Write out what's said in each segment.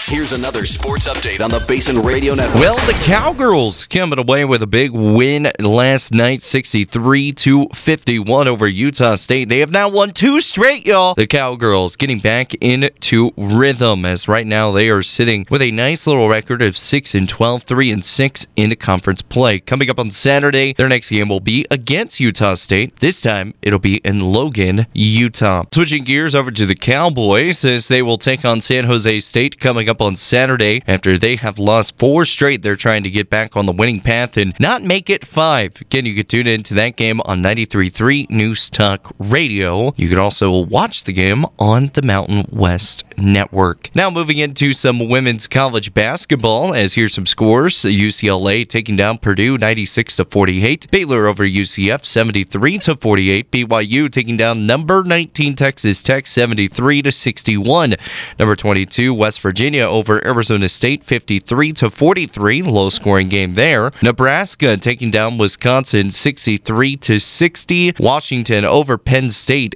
Here's another sports update on the Basin Radio Network. Well, the Cowgirls coming away with a big win last night, 63-51 over Utah State. They have now won 2 straight, y'all. The Cowgirls getting back into rhythm, as right now they are sitting with a nice little record of 6-12, 3-6 in conference play. Coming up on Saturday, their next game will be against Utah State. This time, it'll be in Logan, Utah. Switching gears over to the Cowboys, as they will take on San Jose State coming up on Saturday. After they have lost 4 straight, they're trying to get back on the winning path and not make it 5. Again, you can tune into that game on 93.3 News Talk Radio. You can also watch the game on the Mountain West Network. Now moving into some women's college basketball, as here's some scores. UCLA taking down Purdue 96-48. Baylor over UCF 73-48. BYU taking down number 19 Texas Tech 73-61. Number 22 West Virginia over Arizona State 53-43. Low scoring game there. Nebraska taking down Wisconsin 63-60. Washington over Penn State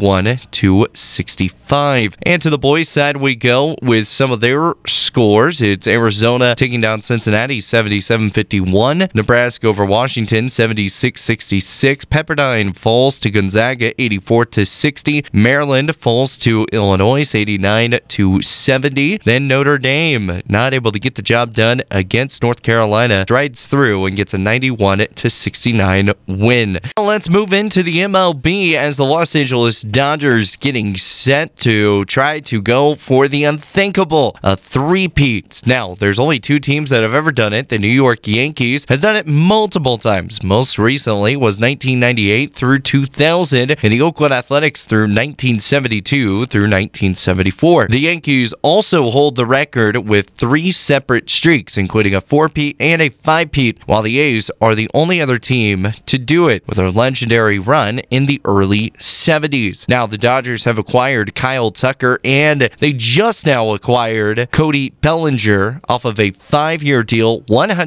81-65. And to the boys side we go with some of their scores. It's Arizona taking down Cincinnati 77-51. Nebraska over Washington 76-66. Pepperdine falls to Gonzaga 84-60. Maryland falls to Illinois 89-70. Then Notre Dame not able to get the job done against North Carolina, strides through and gets a 91-69 win. Let's move into the MLB, as the Los Angeles Dodgers getting set to try to go for the unthinkable, a three-peat. Now, there's only 2 teams that have ever done it. The New York Yankees has done it multiple times. Most recently was 1998 through 2000, and the Oakland Athletics through 1972 through 1974. The Yankees also hold the record with 3 separate streaks, including a 4-peat and a 5-peat, while the A's are the only other team to do it, with a legendary run in the early 70s. Now, the Dodgers have acquired Kyle Tucker, and they just now acquired Cody Bellinger off of a 5-year deal,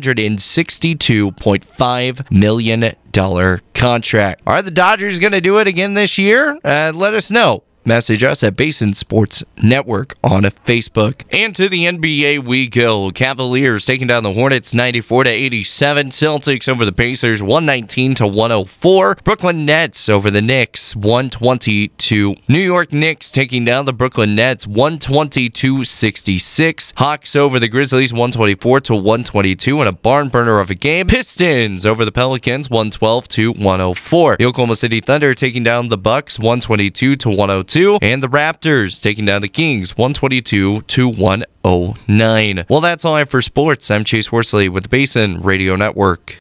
$162.5 million contract. Are the Dodgers going to do it again this year? Let us know. Message us at Basin Sports Network on Facebook. And to the NBA we go. Cavaliers taking down the Hornets 94-87. Celtics over the Pacers 119-104. Brooklyn Nets over the Knicks 120-. New York Knicks taking down the Brooklyn Nets 122-66. Hawks over the Grizzlies 124-122 in a barn burner of a game. Pistons over the Pelicans 112-104. The Oklahoma City Thunder taking down the Bucks 122-102. And the Raptors taking down the Kings 122-109. Well, that's all I have for sports. I'm Chase Horsley with the Basin Radio Network.